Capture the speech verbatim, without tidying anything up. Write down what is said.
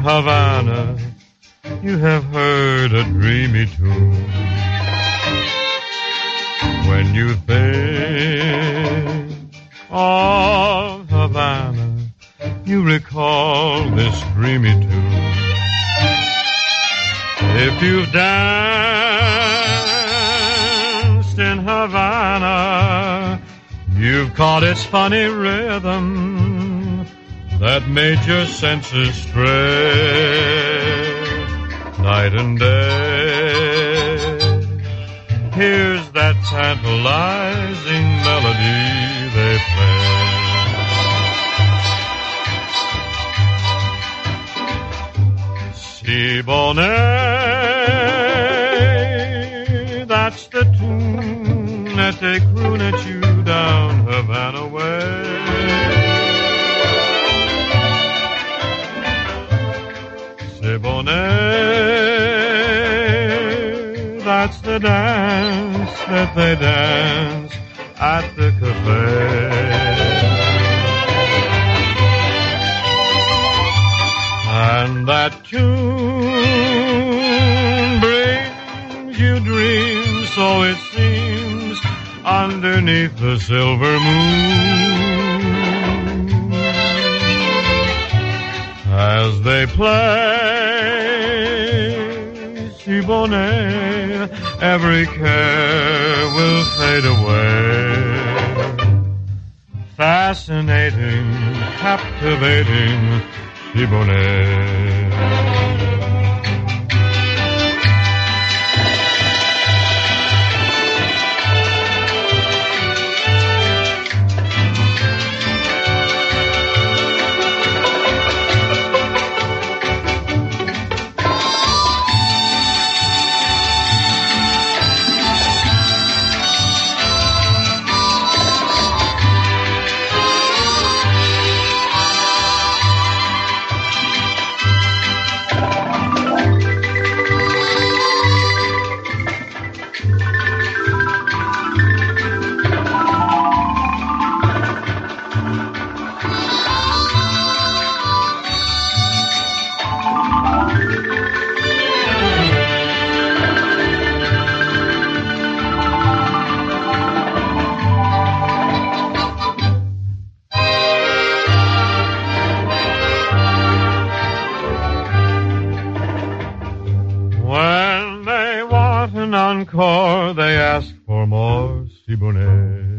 Havana, you have heard a dreamy tune. When you think of Havana, you recall this dreamy tune. If you've danced in Havana, you've caught its funny rhythm that made your senses stray night and day. Here's that tantalizing melody they play. Si Bonet, that's the tune that they croon at you down Havana way. Si Bonet, that's the dance that they dance at the cafe. And that tune brings you dreams, so it seems, underneath the silver moon. As they play Si Bonet, every care will fade away. Fascinating, captivating Si Bonet. When they want an encore, they ask for more Si Bonet.